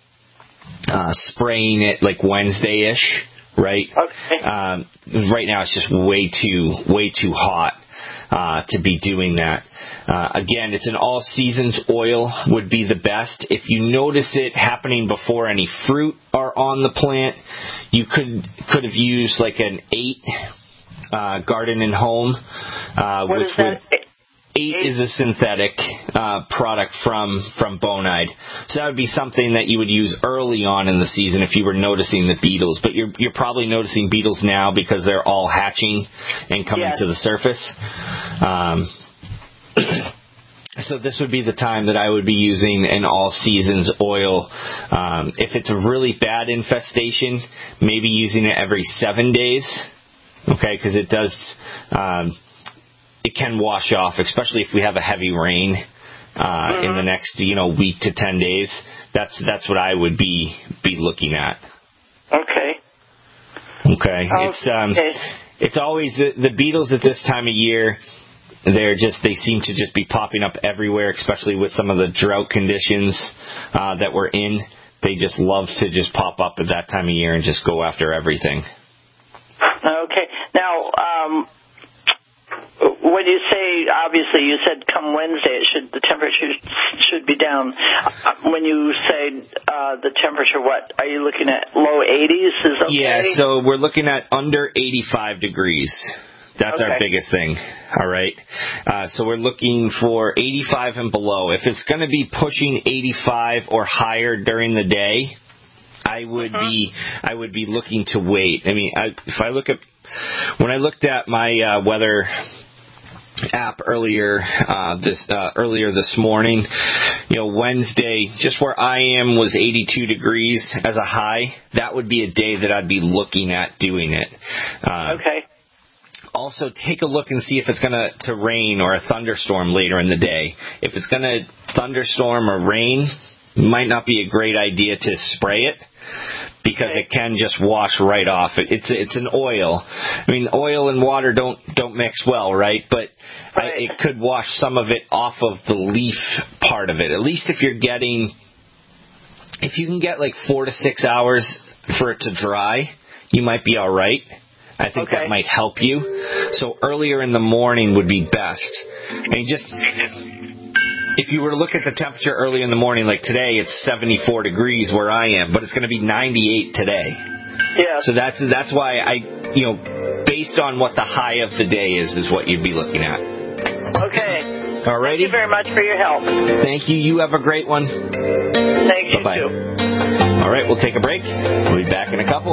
uh, spraying it like Wednesday-ish. Right. Okay. Um, right now, it's just way too way too hot uh, to be doing that. Uh, again, it's an all seasons oil would be the best. If you notice it happening before any fruit are on the plant, you could could have used like an eight uh, Garden and Home, uh, what which is that? would. Eight is a synthetic uh, product from, from Bonide. So that would be something that you would use early on in the season if you were noticing the beetles. But you're you're probably noticing beetles now because they're all hatching and coming yes. to the surface. Um, so this would be the time that I would be using an all-seasons oil. Um, if it's a really bad infestation, maybe using it every seven days. Okay, because it does... Um, it can wash off, especially if we have a heavy rain uh, mm-hmm. in the next, you know, week to ten days. That's that's what I would be be looking at. Okay. Okay. Oh, it's um, okay. it's always the, the beetles at this time of year. They're just they seem to just be popping up everywhere, especially with some of the drought conditions uh, that we're in. They just love to just pop up at that time of year and just go after everything. Okay. Now. Um When you say, obviously, you said come Wednesday, it should the temperature should be down. When you say uh, the temperature, what are you looking at? Low eighties is okay. Yeah, so we're looking at under eighty-five degrees That's okay. our biggest thing. All right. Uh, so we're looking for eighty-five and below. If it's going to be pushing eighty-five or higher during the day, I would mm-hmm. be I would be looking to wait. I mean, I, if I look at when I looked at my uh, weather app earlier uh, this uh, earlier this morning, you know, Wednesday, just where I am was eighty-two degrees as a high. That would be a day that I'd be looking at doing it. Uh, okay. Also, take a look and see if it's going to to rain or a thunderstorm later in the day. If it's going to thunderstorm or rain, it might not be a great idea to spray it, because it can just wash right off. It, it's it's an oil. I mean, oil and water don't don't mix well, right? But right. I, it could wash some of it off of the leaf part of it. At least if you're getting, if you can get like four to six hours for it to dry, you might be all right. I think okay. that might help you. So earlier in the morning would be best. And just, if you were to look at the temperature early in the morning, like today, it's seventy-four degrees where I am, but it's going to be ninety-eight today. Yeah. So that's that's why I, you know, based on what the high of the day is, is what you'd be looking at. Okay. All righty. Thank you very much for your help. Thank you. You have a great one. Thank you, Bye-bye. too. All right, we'll take a break. We'll be back in a couple.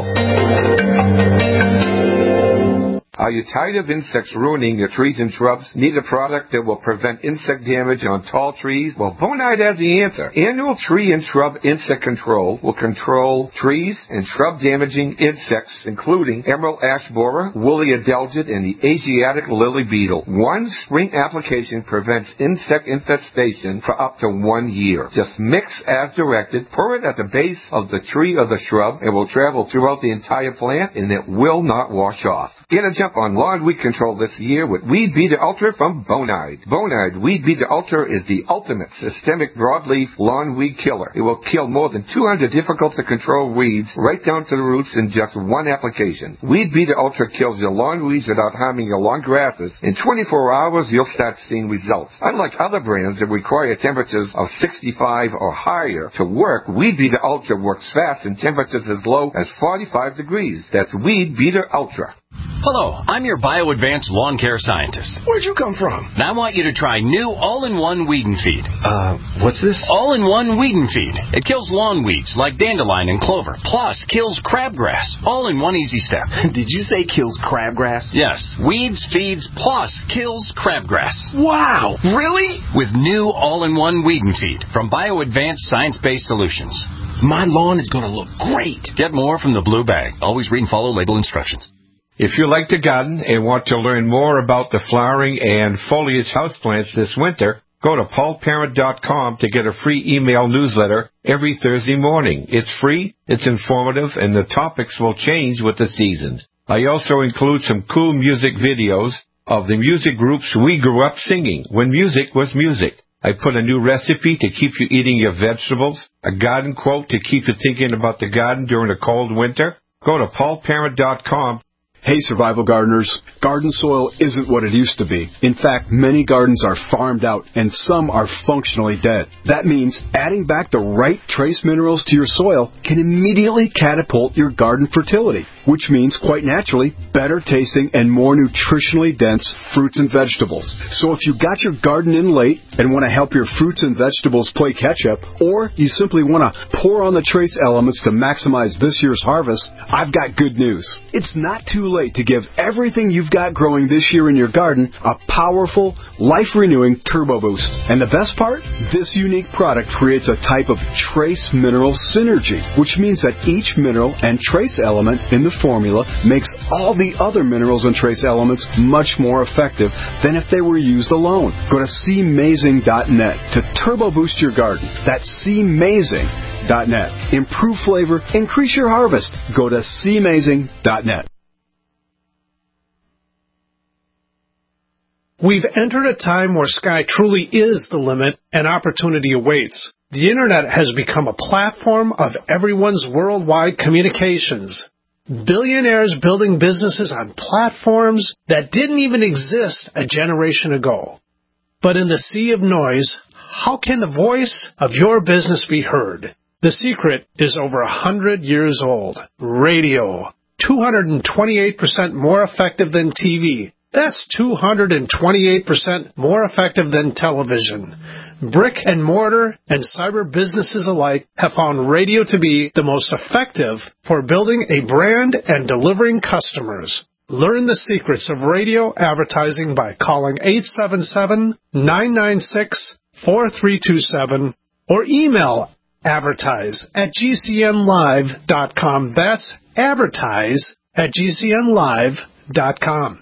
Are you tired of insects ruining your trees and shrubs? Need a product that will prevent insect damage on tall trees? Well, Bonide has the answer. Annual Tree and Shrub Insect Control will control trees and shrub damaging insects, including emerald ash borer, woolly adelgid, and the Asiatic lily beetle. One spring application prevents insect infestation for up to one year. Just mix as directed, pour it at the base of the tree or the shrub. It will travel throughout the entire plant, and it will not wash off. Get a jump on lawn weed control this year with Weed Beater Ultra from Bonide. Bonide Weed Beater Ultra is the ultimate systemic broadleaf lawn weed killer. It will kill more than two hundred difficult to control weeds right down to the roots in just one application. Weed Beater Ultra kills your lawn weeds without harming your lawn grasses. In twenty-four hours, you'll start seeing results. Unlike other brands that require temperatures of sixty-five or higher to work, Weed Beater Ultra works fast in temperatures as low as forty-five degrees. That's Weed Beater Ultra. Hello, I'm your BioAdvanced lawn care scientist. Where'd you come from? And I want you to try new all-in-one Weed and Feed. Uh, what's this? All-in-one Weed and Feed. It kills lawn weeds like dandelion and clover, plus kills crabgrass, all in one easy step. Did you say kills crabgrass? Yes, weeds, feeds, plus kills crabgrass. Wow, really? With new all-in-one Weed and Feed from BioAdvanced Science-Based Solutions. My lawn is going to look great. Get more from the blue bag. Always read and follow label instructions. If you like to garden and want to learn more about the flowering and foliage houseplants this winter, go to paul parent dot com to get a free email newsletter every Thursday morning. It's free, it's informative, and the topics will change with the seasons. I also include some cool music videos of the music groups we grew up singing when music was music. I put a new recipe to keep you eating your vegetables, a garden quote to keep you thinking about the garden during a cold winter. Go to paul parent dot com. Hey, survival gardeners, garden soil isn't what it used to be. In fact, many gardens are farmed out and some are functionally dead. That means adding back the right trace minerals to your soil can immediately catapult your garden fertility, which means, quite naturally, better tasting and more nutritionally dense fruits and vegetables. So if you got your garden in late and want to help your fruits and vegetables play catch-up, or you simply want to pour on the trace elements to maximize this year's harvest, I've got good news. It's not too late to give everything you've got growing this year in your garden a powerful, life-renewing turbo boost. And the best part? This unique product creates a type of trace mineral synergy, which means that each mineral and trace element in the formula makes all the other minerals and trace elements much more effective than if they were used alone. Go to see mazing dot net to turbo boost your garden. That's see mazing dot net. Improve flavor, increase your harvest. Go to see mazing dot net. We've entered a time where sky truly is the limit and opportunity awaits. The Internet has become a platform of everyone's worldwide communications. Billionaires building businesses on platforms that didn't even exist a generation ago. But in the sea of noise, how can the voice of your business be heard? The secret is over a hundred years old. Radio. two hundred twenty-eight percent more effective than T V. That's two hundred twenty-eight percent more effective than television. Brick and mortar and cyber businesses alike have found radio to be the most effective for building a brand and delivering customers. Learn the secrets of radio advertising by calling eight seven seven, nine nine six, four three two seven or email advertise at g c n live dot com. That's advertise at g c n live dot com.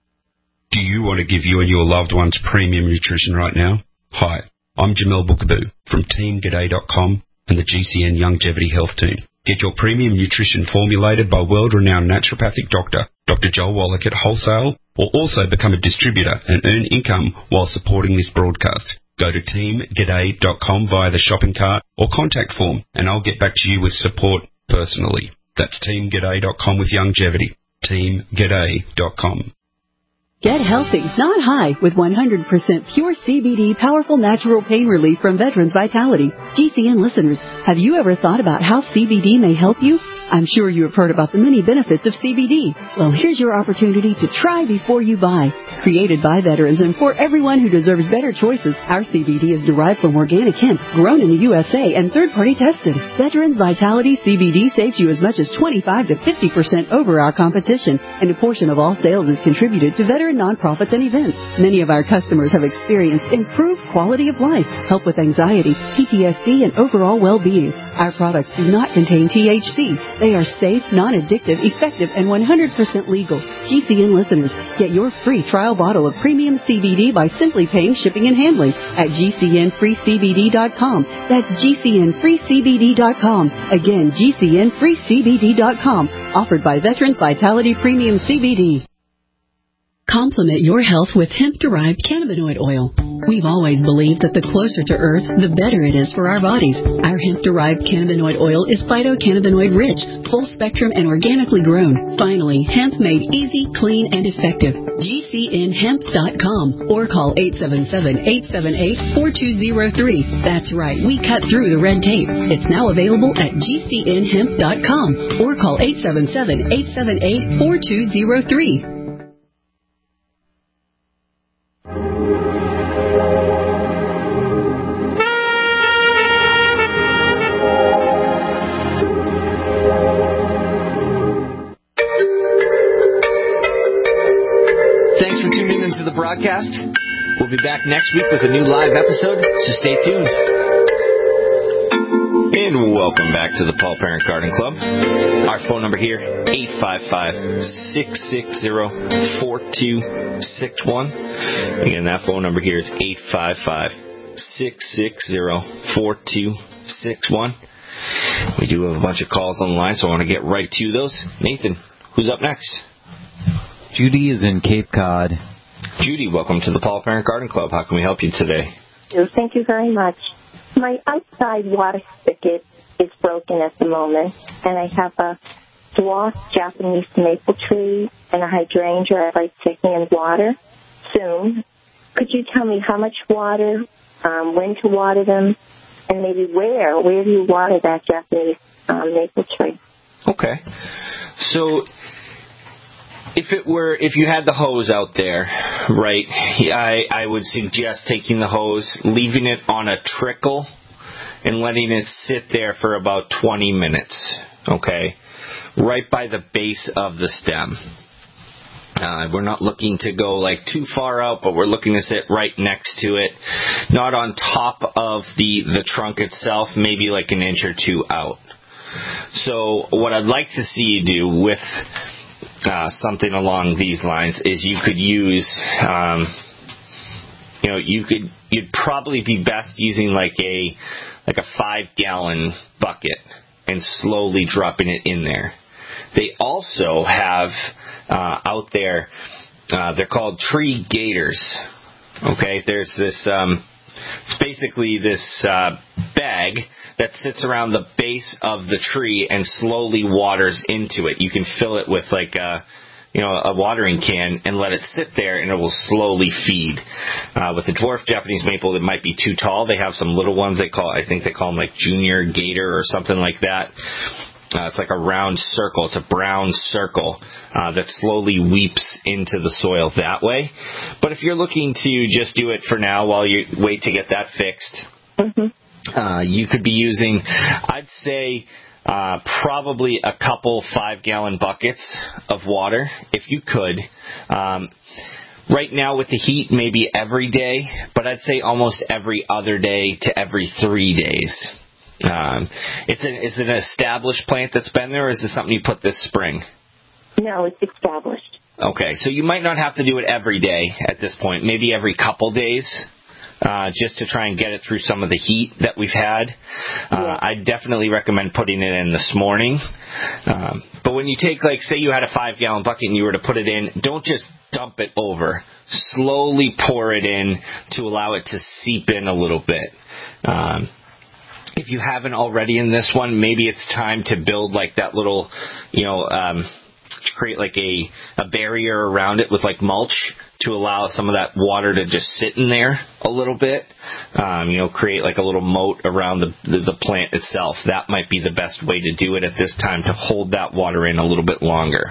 Do you want to give you and your loved ones premium nutrition right now? Hi, I'm Jamel Bookaboo from team g'day dot com and the G C N Longevity Health Team. Get your premium nutrition formulated by world-renowned naturopathic doctor, Doctor Joel Wallach at wholesale, or also become a distributor and earn income while supporting this broadcast. Go to team g'day dot com via the shopping cart or contact form, and I'll get back to you with support personally. That's team g'day dot com with longevity. team g'day dot com. Get healthy, not high, with one hundred percent pure C B D powerful natural pain relief from Veterans Vitality. G C N listeners, have you ever thought about how C B D may help you? I'm sure you have heard about the many benefits of C B D. Well, here's your opportunity to try before you buy. Created by veterans and for everyone who deserves better choices, our C B D is derived from organic hemp, grown in the U S A and third-party tested. Veterans Vitality C B D saves you as much as twenty-five to fifty percent over our competition, and a portion of all sales is contributed to veteran nonprofits and events. Many of our customers have experienced improved quality of life, help with anxiety, P T S D, and overall well-being. Our products do not contain T H C. They are safe, non-addictive, effective, and one hundred percent legal. G C N listeners, get your free trial bottle of premium C B D by simply paying shipping and handling at g c n free c b d dot com. That's g c n free c b d dot com. Again, g c n free c b d dot com. Offered by Veterans Vitality Premium C B D. Complement your health with hemp-derived cannabinoid oil. We've always believed that the closer to Earth, the better it is for our bodies. Our hemp-derived cannabinoid oil is phytocannabinoid-rich, full-spectrum, and organically grown. Finally, hemp made easy, clean, and effective. g c n hemp dot com or call eight seven seven, eight seven eight, four two zero three. That's right, we cut through the red tape. It's now available at g c n hemp dot com or call eight seven seven, eight seven eight, four two zero three. Broadcast. We'll be back next week with a new live episode, so stay tuned. And welcome back to the Paul Parent Garden Club. Our phone number here, eight five five, six six zero, four two six one. Again, that phone number here is eight five five, six six zero, four two six one. We do have a bunch of calls on the line, so I want to get right to those. Nathan, who's up next? Judy is in Cape Cod. Judy, welcome to the Paul Parent Garden Club. How can we help you today? Thank you very much. My outside water spigot is broken at the moment, and I have a dwarf Japanese maple tree and a hydrangea I'd like taking in water soon. Could you tell me how much water, um, when to water them, and maybe where? Where do you water that Japanese um, maple tree? Okay. So if it were, if you had the hose out there, right, I, I would suggest taking the hose, leaving it on a trickle, and letting it sit there for about twenty minutes, okay, right by the base of the stem. Uh, we're not looking to go like too far out, but we're looking to sit right next to it, not on top of the, the trunk itself, maybe like an inch or two out. So what I'd like to see you do with Uh, something along these lines is you could use, um, you know, you could, you'd probably be best using like a, like a five gallon bucket and slowly dropping it in there. They also have, uh, out there, uh, they're called tree gators. Okay. There's this, um, it's basically this, uh, bag that sits around the base of the tree and slowly waters into it. You can fill it with like a, you know, a watering can and let it sit there, and it will slowly feed. Uh, with the dwarf Japanese maple, it might be too tall. They have some little ones they call, I think they call them like junior gator or something like that. Uh, it's like a round circle. It's a brown circle uh, that slowly weeps into the soil that way. But if you're looking to just do it for now while you wait to get that fixed, mm-hmm. uh, you could be using, I'd say, uh, probably a couple five-gallon buckets of water, if you could. Um, right now with the heat, maybe every day, but I'd say almost every other day to every three days. Um, it's an is it an established plant that's been there, or is it something you put this spring? No, it's established. Okay, so you might not have to do it every day at this point. Maybe every couple days, uh, just to try and get it through some of the heat that we've had. Uh, yeah. I definitely recommend putting it in this morning. Um, but when you take, like, say you had a five-gallon bucket and you were to put it in, don't just dump it over. Slowly pour it in to allow it to seep in a little bit. Um, If you haven't already in this one, maybe it's time to build like that little, you know, um, create like a, a barrier around it with like mulch to allow some of that water to just sit in there a little bit. Um, you know, create like a little moat around the, the, the plant itself. That might be the best way to do it at this time, to hold that water in a little bit longer.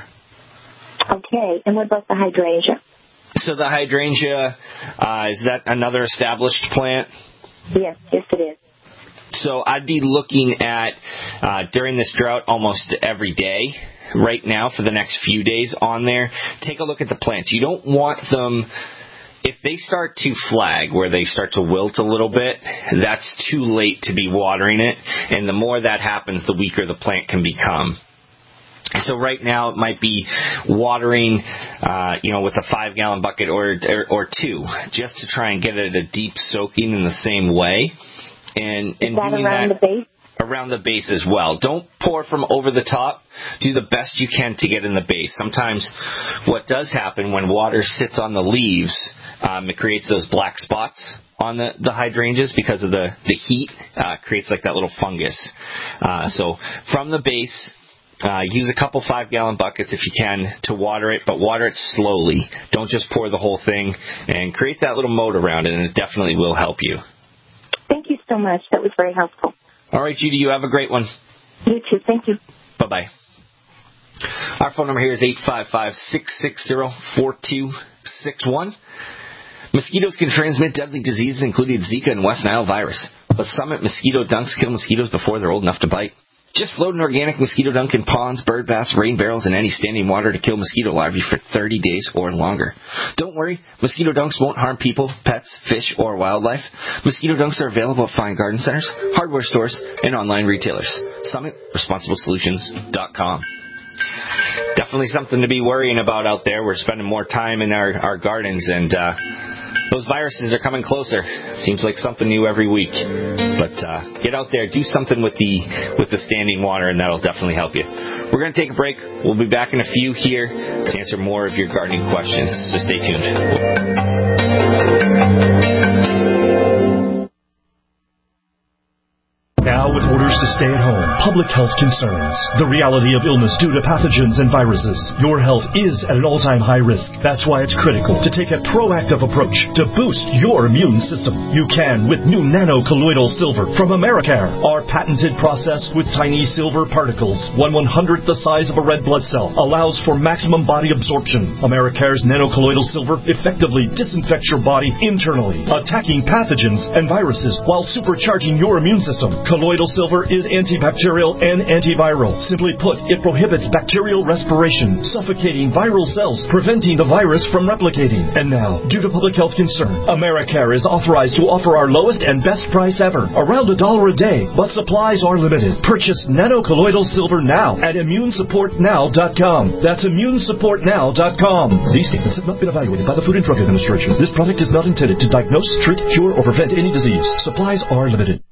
Okay, and what about the hydrangea? So the hydrangea, uh, is that another established plant? Yes, yes it is. So I'd be looking at, uh, during this drought, almost every day right now for the next few days on there. Take a look at the plants. You don't want them, if they start to flag, where they start to wilt a little bit, that's too late to be watering it. And the more that happens, the weaker the plant can become. So right now it might be watering, uh, you know, with a five-gallon bucket or, or or two, just to try and get it a deep soaking in the same way. And, and that doing around that the base? Around the base as well. Don't pour from over the top. Do the best you can to get in the base. Sometimes what does happen when water sits on the leaves, um, it creates those black spots on the, the hydrangeas because of the, the heat. Uh, creates like that little fungus. Uh, so from the base, uh, use a couple five-gallon buckets if you can to water it, but water it slowly. Don't just pour the whole thing, and create that little moat around it, and it definitely will help you. Thank you so much. That was very helpful. All right, Judy, you have a great one. You too. Thank you. Bye-bye. Our phone number here is eight five five, six six zero, four two six one. Mosquitoes can transmit deadly diseases, including Zika and West Nile virus. But Summit Mosquito Dunks kill mosquitoes before they're old enough to bite. Just float an organic mosquito dunk in ponds, bird baths, rain barrels, and any standing water to kill mosquito larvae for thirty days or longer. Don't worry, mosquito dunks won't harm people, pets, fish, or wildlife. Mosquito dunks are available at fine garden centers, hardware stores, and online retailers. Summit Responsible Solutions dot com. Definitely something to be worrying about out there. We're spending more time in our, our gardens, and uh, those viruses are coming closer. Seems like something new every week. But uh, get out there, do something with the with the standing water, and that'll definitely help you. We're going to take a break. We'll be back in a few here to answer more of your gardening questions. So stay tuned. Now, with orders to stay at home, public health concerns, the reality of illness due to pathogens and viruses, your health is at an all-time high risk. That's why it's critical to take a proactive approach to boost your immune system. You can with new nano-colloidal silver from Americare. Our patented process with tiny silver particles, one one-hundredth the size of a red blood cell, allows for maximum body absorption. Americare's nano-colloidal silver effectively disinfects your body internally, attacking pathogens and viruses while supercharging your immune system. Colloidal silver is antibacterial and antiviral. Simply put, it prohibits bacterial respiration, suffocating viral cells, preventing the virus from replicating. And now, due to public health concern, Americare is authorized to offer our lowest and best price ever, around a dollar a day, but supplies are limited. Purchase nano-colloidal silver now at immune support now dot com. That's immune support now dot com. These statements have not been evaluated by the Food and Drug Administration. This product is not intended to diagnose, treat, cure, or prevent any disease. Supplies are limited.